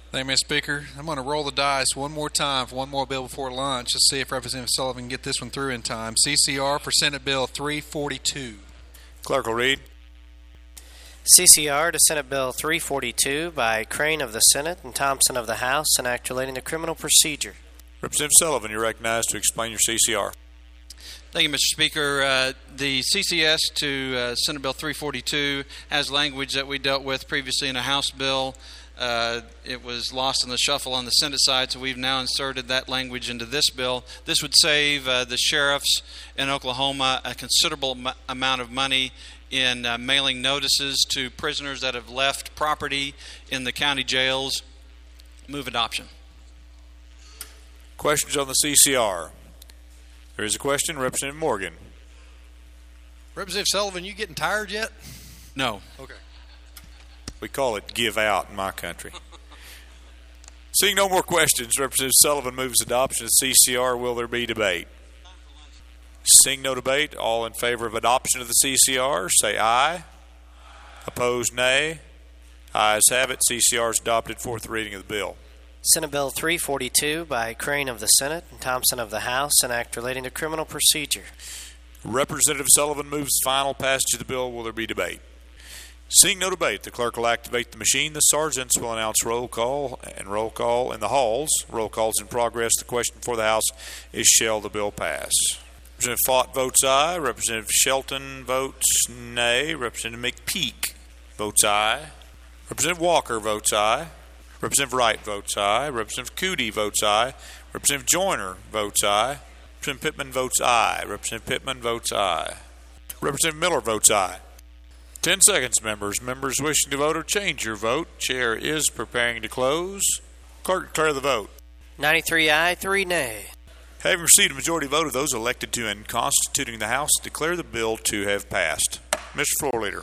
Thank you, Mr. Speaker. I'm going to roll the dice one more time for one more bill before lunch to see if Representative Sullivan can get this one through in time. CCR for Senate Bill 342. Clerk will read. CCR to Senate Bill 342 by Crane of the Senate and Thompson of the House, an act relating to criminal procedure. Representative Sullivan, you're recognized to explain your CCR. Thank you, Mr. Speaker. The CCS to Senate Bill 342 has language that we dealt with previously in a House bill. It was lost in the shuffle on the Senate side, so we've now inserted that language into this bill. This would save the sheriffs in Oklahoma a considerable amount of money in mailing notices to prisoners that have left property in the county jails. Move adoption. Questions on the CCR? There is a question. Representative Morgan. Representative Sullivan, you getting tired yet? No. Okay. We call it give out in my country. Seeing no more questions, Representative Sullivan moves adoption of CCR. Will there be debate? Seeing no debate, all in favor of adoption of the CCR, say aye. Opposed, nay. Ayes have it. CCR is adopted. Fourth reading of the bill. Senate Bill 342 by Crane of the Senate and Thompson of the House, an act relating to criminal procedure. Representative Sullivan moves final passage of the bill. Will there be debate? Seeing no debate, the clerk will activate the machine. The sergeants will announce roll call in the halls. Roll call is in progress. The question for the House is, shall the bill pass? Representative Fott votes aye. Representative Shelton votes nay. Representative McPeak votes aye. Representative Walker votes aye. Representative Wright votes aye. Representative Cootie votes aye. Representative Joyner votes aye. Representative Pittman votes aye. Representative Pittman votes aye. Representative Miller votes aye. 10 seconds, members. Members wishing to vote or change your vote. Chair is preparing to close. Clerk, declare the vote. 93 aye, 3 nay. Having received a majority vote of those elected to and constituting the House, declare the bill to have passed. Mr. Floor Leader.